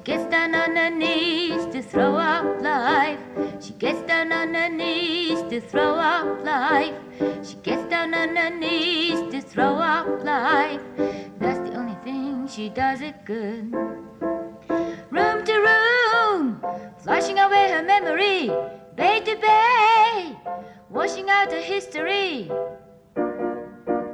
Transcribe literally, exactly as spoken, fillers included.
gets down on her knees to throw up life. She gets down on her knees to throw up life. She gets down on her knees to throw up life. That's the only thing she does it good. Room to room, flushing away her memory. Bay to bay, washing out her history.